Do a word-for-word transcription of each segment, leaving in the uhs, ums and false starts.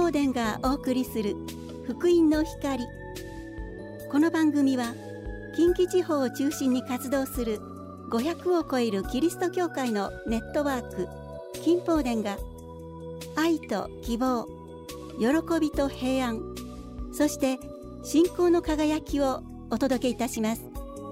宝殿がお送りする福音の光。この番組は近畿地方を中心に活動するごひゃくを超えるキリスト教会のネットワーク金宝殿が愛と希望、喜びと平安、そして信仰の輝きをお届けいたします。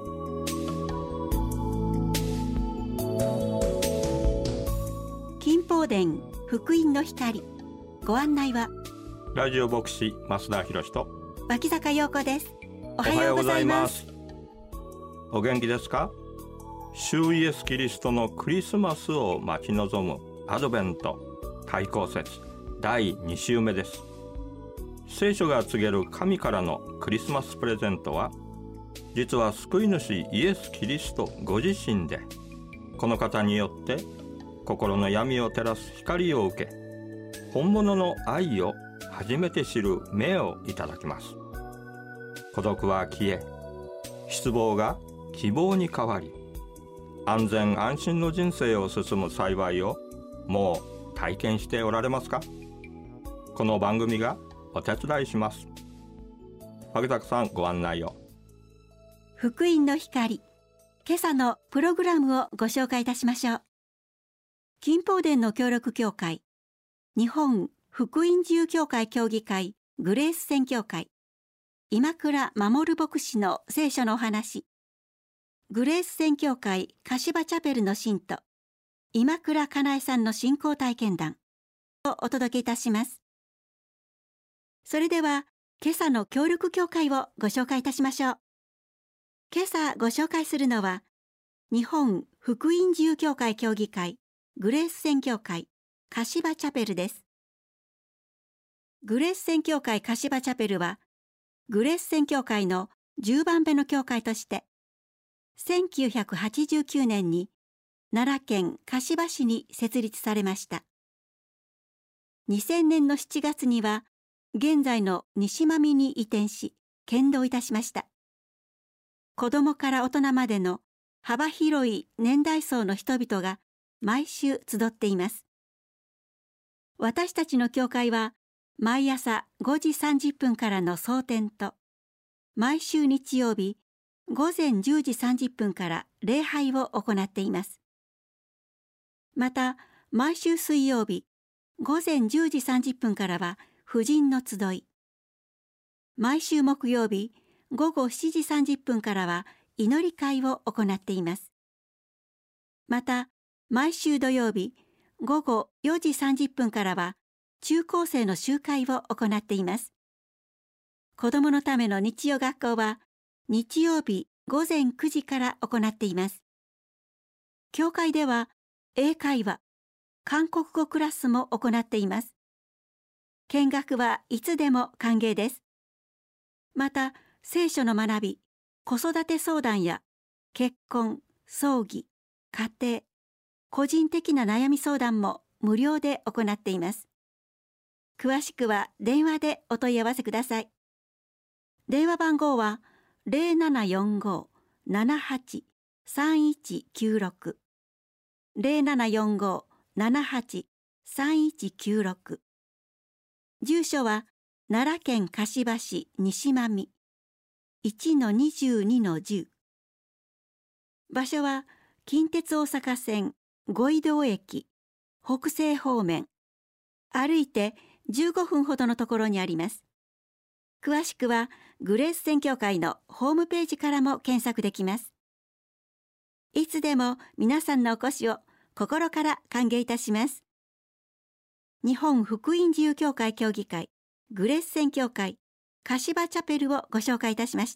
金宝殿福音の光、ご案内はラジオ牧師増田博と脇坂陽子です。おはようございます。 お元気ですか？主イエスキリストのクリスマスを待ち望むアドベント対抗節だいに週目です。聖書が告げる神からのクリスマスプレゼントは、実は救い主イエス・キリストご自身で、この方によって心の闇を照らす光を受け、本物の愛を初めて知る目をいただきます。孤独は消え、失望が希望に変わり、安全安心の人生を進む幸いをもう体験しておられますか？この番組がお手伝いします。脇坂さん、ご案内を。 福音の光、今朝のプログラムをご紹介いたしましょう。金宝殿の協力協会、日本福音自由協会協議会グレース宣教会、今倉守牧師の聖書のお話、グレース宣教会柏チャペルの信徒今倉かなえさんの信仰体験談をお届けいたします。それでは今朝の協力協会をご紹介いたしましょう。今朝ご紹介するのは、日本福音自由協会協議会グレース宣教会柏チャペルです。グレース宣教会柏チャペルは、グレース宣教会のじゅうばんめの教会として、せんきゅうひゃくはちじゅうきゅうねんに奈良県柏市に設立されました。にせんねんのしちがつには、現在の西間見に移転し、建道いたしました。子どもから大人までの幅広い年代層の人々が毎週集っています。私たちの教会は、毎朝ごじさんじゅっぷんからの蒼天と、毎週日曜日午前じゅうじさんじゅっぷんから礼拝を行っています。また、毎週水曜日午前じゅうじさんじゅっぷんからは婦人の集い。毎週木曜日午後しちじさんじゅっぷんからは祈り会を行っています。また、毎週土曜日午後よじさんじゅっぷんからは中高生の集会を行っています。子どものための日曜学校は日曜日午前くじから行っています。教会では英会話、韓国語クラスも行っています。見学はいつでも歓迎です。また、聖書の学び、子育て相談や結婚、葬儀、家庭、個人的な悩み相談も無料で行っています。詳しくは電話でお問い合わせください。電話番号は ゼロななよんご ななはち さんいちきゅうろく ゼロななよんご ななはち さんいちきゅうろく。住所は奈良県柏市西間見 いちのにじゅうにのじゅう。場所は近鉄大阪線五井堂駅北西方面、歩いてじゅうごふんほどのところにあります。詳しくはグレース宣教会のホームページからも検索できます。いつでも皆さんのお越しを心から歓迎いたします。日本福音自由協会協議会グレース宣教会柏チャペルをご紹介いたしました。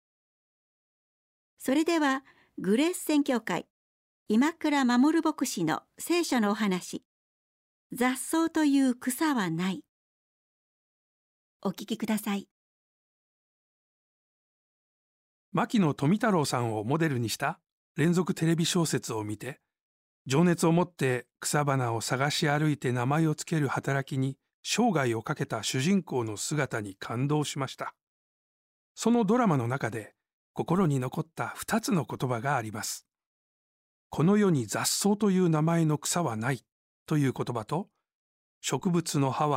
それではグレース宣教会今倉守牧師の聖書のお話、雑草という草はない。お聞きください。 牧野富太郎さんをモデルにした連続テレビ小説を見て、情熱を持って草花を探し歩いて名前をつける働きに生涯をかけた主人公の姿に感動しました。そのドラマの中で心に残った二つの言葉があります。この世に雑草という名前の草はないという言葉と、植物の葉は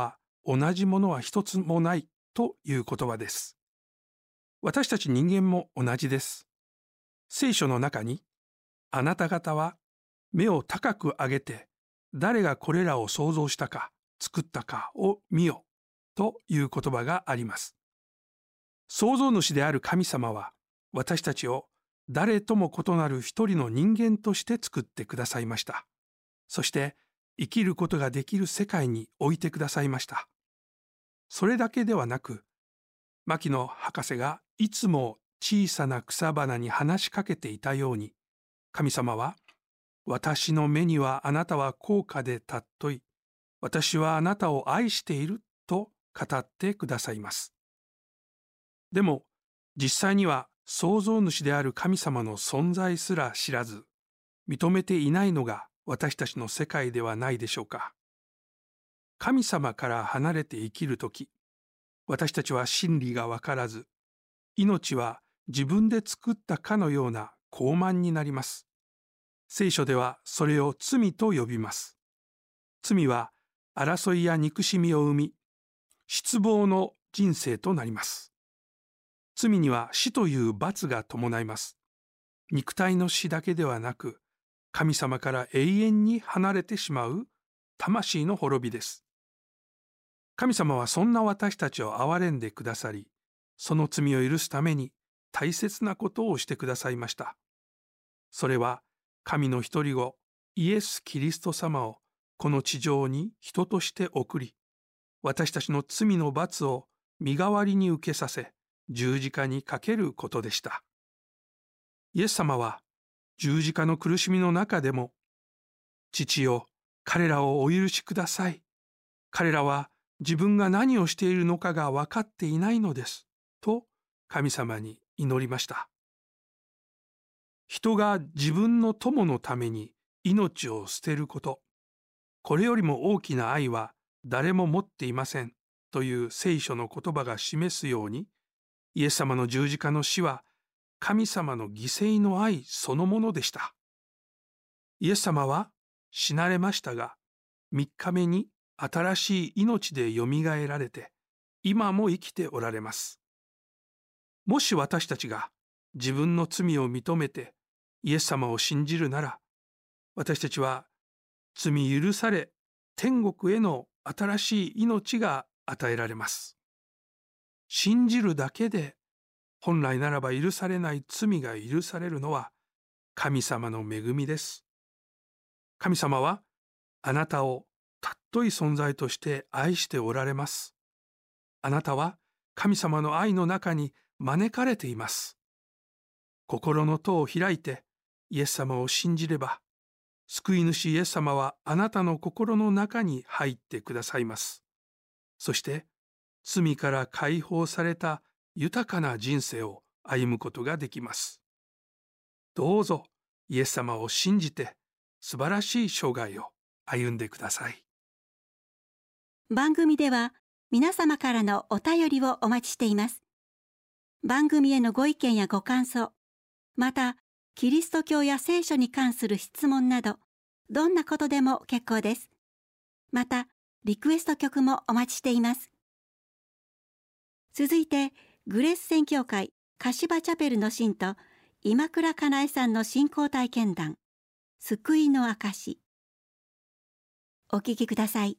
同じものは一つもないという言葉です。私たち人間も同じです。聖書の中に、あなた方は目を高く上げて、誰がこれらを創造したか、作ったかを見よという言葉があります。創造主である神様は、私たちを誰とも異なる一人の人間として作ってくださいました。そして生きることができる世界に置いてくださいました。それだけではなく、牧野博士がいつも小さな草花に話しかけていたように、神様は、私の目にはあなたは高価で尊い、私はあなたを愛していると語ってくださいます。でも、実際には創造主である神様の存在すら知らず、認めていないのが私たちの世界ではないでしょうか。神様から離れて生きるとき、私たちは真理がわからず、命は自分で作ったかのような傲慢になります。聖書ではそれを罪と呼びます。罪は争いや憎しみを生み、失望の人生となります。罪には死という罰が伴います。肉体の死だけではなく、神様から永遠に離れてしまう魂の滅びです。神様はそんな私たちを憐れんでくださり、その罪を許すために大切なことをしてくださいました。それは神の一人子イエス・キリスト様をこの地上に人として送り、私たちの罪の罰を身代わりに受けさせ、十字架にかけることでした。イエス様は十字架の苦しみの中でも、父よ、彼らをお許しください。彼らは自分が何をしているのかが分かっていないのです。と神様に祈りました。人が自分の友のために命を捨てること、これよりも大きな愛は誰も持っていませんという聖書の言葉が示すように、イエス様の十字架の死は神様の犠牲の愛そのものでした。イエス様は死なれましたが、三日目に新しい命でよみがえられて、今も生きておられます。もし私たちが自分の罪を認めてイエス様を信じるなら、私たちは罪許され、天国への新しい命が与えられます。信じるだけで、本来ならば許されない罪が許されるのは神様の恵みです。神様はあなたを尊い存在として愛しておられます。あなたは神様の愛の中に招かれています。心の戸を開いてイエス様を信じれば、救い主イエス様はあなたの心の中に入ってくださいます。そして罪から解放された豊かな人生を歩むことができます。どうぞイエス様を信じて素晴らしい生涯を歩んでください。 番組では皆様からのお便りをお待ちしています。番組へのご意見やご感想、またキリスト教や聖書に関する質問など、どんなことでも結構です。またリクエスト曲もお待ちしています。続いてグレース宣教会柏チャペルの信徒今倉かなえさんの信仰体験談、救いの証。お聞きください。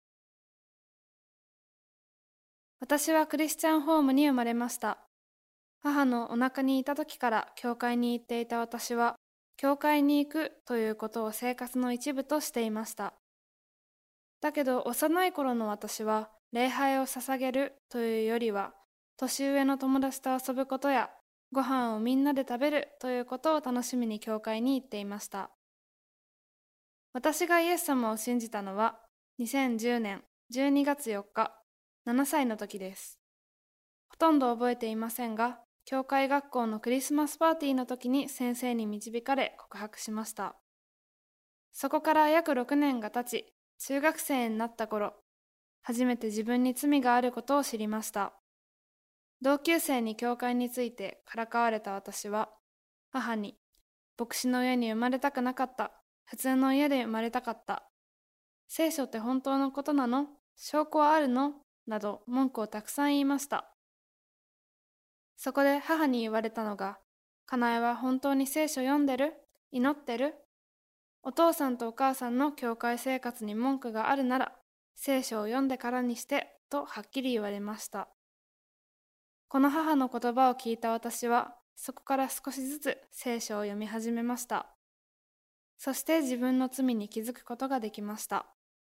私はクリスチャンホームに生まれました。母のお腹にいた時から教会に行っていた私は、教会に行くということを生活の一部としていました。だけど幼い頃の私は、礼拝を捧げるというよりは、年上の友達と遊ぶことや、ご飯をみんなで食べるということを楽しみに教会に行っていました。私がイエス様を信じたのは、にせんじゅうねんじゅうにがつよっか、ななさいの時です。ほとんど覚えていませんが、教会学校のクリスマスパーティーの時に先生に導かれ告白しました。そこから約ろくねんが経ち、中学生になった頃、初めて自分に罪があることを知りました。同級生に教会についてからかわれた私は、母に、牧師の家に生まれたくなかった、普通の家で生まれたかった。聖書って本当のことなの？ 証拠はあるのなど文句をたくさん言いました。そこで母に言われたのが、かなえは本当に聖書読んでる？祈ってる？お父さんとお母さんの教会生活に文句があるなら、聖書を読んでからにして、とはっきり言われました。この母の言葉を聞いた私は、そこから少しずつ聖書を読み始めました。そして自分の罪に気づくことができました。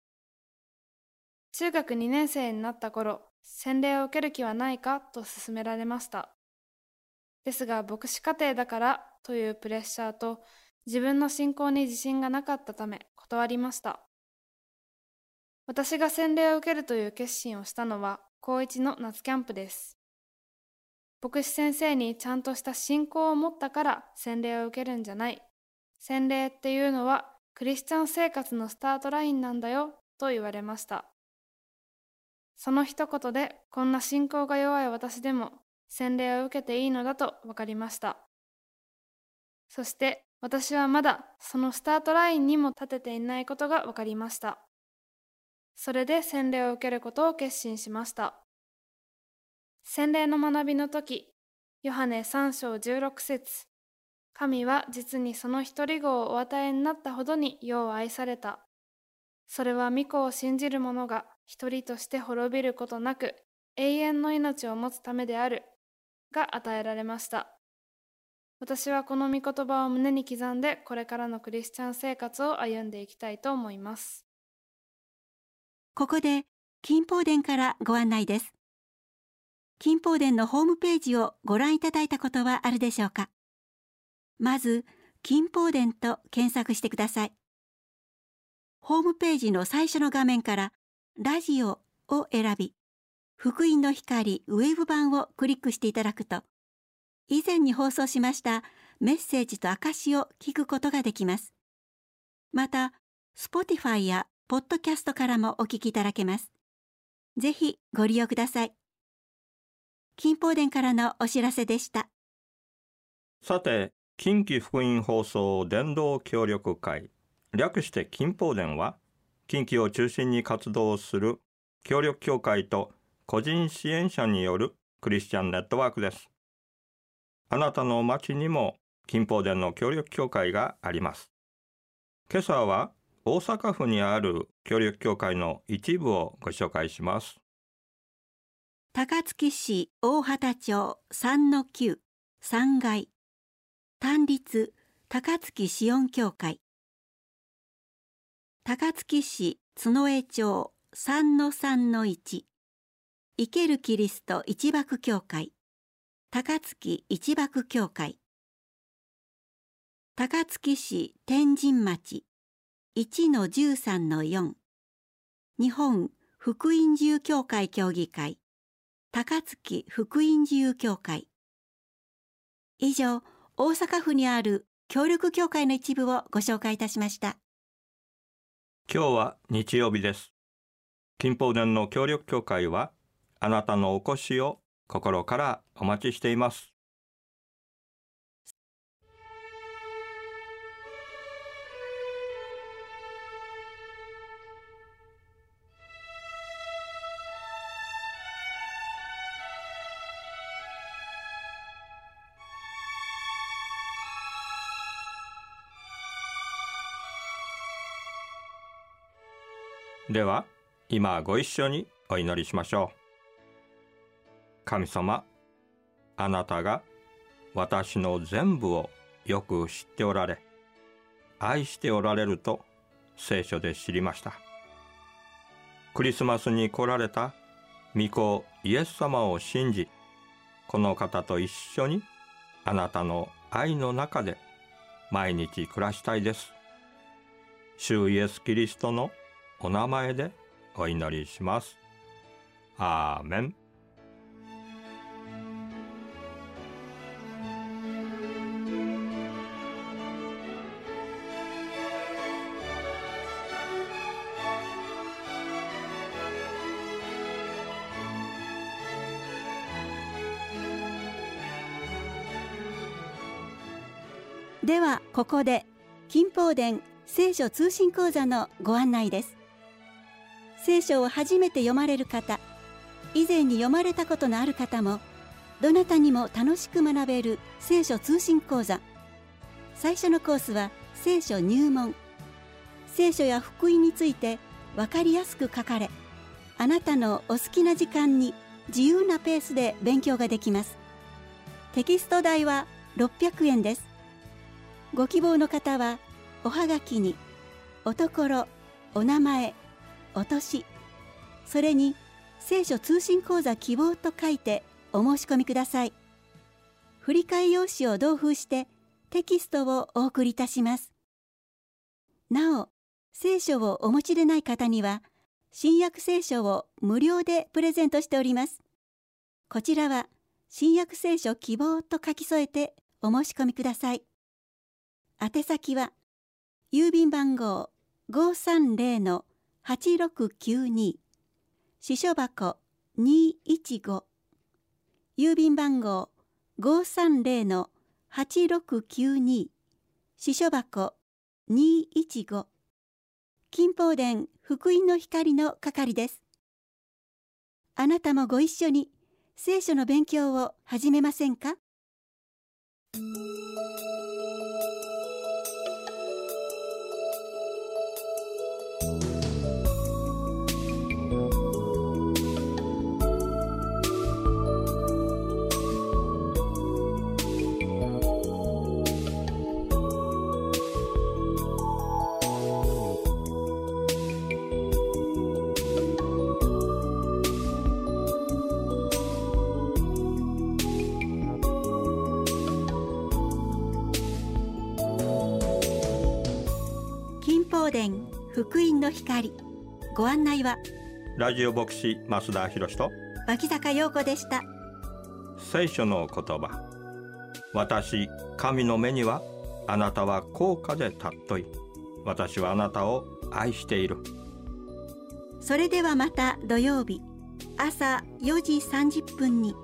中学にねん生になった頃、洗礼を受ける気はないかと勧められました。ですが、牧師課程だからというプレッシャーと、自分の信仰に自信がなかったため断りました。私が洗礼を受けるという決心をしたのは高いちの夏キャンプです。牧師先生にちゃんとした信仰を持ったから洗礼を受けるんじゃない。洗礼っていうのはクリスチャン生活のスタートラインなんだよと言われました。その一言でこんな信仰が弱い私でも洗礼を受けていいのだと分かりました。そして私はまだそのスタートラインにも立てていないことが分かりました。それで洗礼を受けることを決心しました。洗礼の学びの時、ヨハネさん章じゅうろく節、神は実にその一人子をお与えになったほどに世を愛された。それは御子を信じる者が一人として滅びることなく永遠の命を持つためであるが与えられました。私はこの御言葉を胸に刻んでこれからのクリスチャン生活を歩んでいきたいと思います。 ここで金宝殿からご案内です。金宝殿のホームページをご覧いただいたことはあるでしょうか。まず金宝殿と検索してください。ホームページの最初の画面からラジオを選び、福音の光ウェブ版をクリックしていただくと、以前に放送しましたメッセージと証を聞くことができます。また Spotify やポッドキャストからもお聞きいただけます。ぜひご利用ください。金宝殿からのお知らせでした。 さて、近畿福音放送伝道協力会、略して金宝殿は、近畿を中心に活動する協力協会と個人支援者によるクリスチャンネットワークです。あなたの町にも金宝殿の協力協会があります。今朝は大阪府にある協力協会の一部をご紹介します。 高槻市大畑町 さんのきゅう さんがい単立高槻シオン教会、高槻市角江町 さんのさんのいち 生けるキリスト一幕教会、高槻一幕教会、高槻市天神町 いちのじゅうさんのよん 日本福音自由教会協議会、高槻福音自由教会。以上、大阪府にある協力協会の一部をご紹介いたしました。 今日は日曜日です。金宝殿の協力協会は、あなたのお越しを心からお待ちしています。では、今ご一緒にお祈りしましょう。神様、あなたが私の全部をよく知っておられ、愛しておられると聖書で知りました。クリスマスに来られた御子イエス様を信じ、この方と一緒にあなたの愛の中で毎日暮らしたいです。主イエスキリストのお名前でお祈りします。アーメン。 ではここで金宝殿聖書通信講座のご案内です。 聖書を初めて読まれる方、以前に読まれたことのある方も、どなたにも楽しく学べる聖書通信講座。最初のコースは聖書入門。聖書や福音について分かりやすく書かれ、あなたのお好きな時間に自由なペースで勉強ができます。テキスト代はろっぴゃくえんです。ご希望の方はおはがきにおところ、お名前、お年、それに聖書通信講座希望と書いてお申し込みください。振り替え用紙を同封してテキストをお送りいたします。なお、聖書をお持ちでない方には新約聖書を無料でプレゼントしております。こちらは新約聖書希望と書き添えてお申し込みください。宛先は郵便番号 ごーさんぜろのはちろくきゅうに、支所箱にーいちご、郵便番号 ごーさんぜろのはちろくきゅうに、支所箱にーいちご、金宝殿福音の光の係です。あなたもご一緒に聖書の勉強を始めませんか？電福音の光、ご案内はラジオ牧師増田博と脇坂陽子でした。 聖書の言葉、私神の目にはあなたは高価で尊い、私はあなたを愛している。 それではまた土曜日朝よじさんじゅっぷんに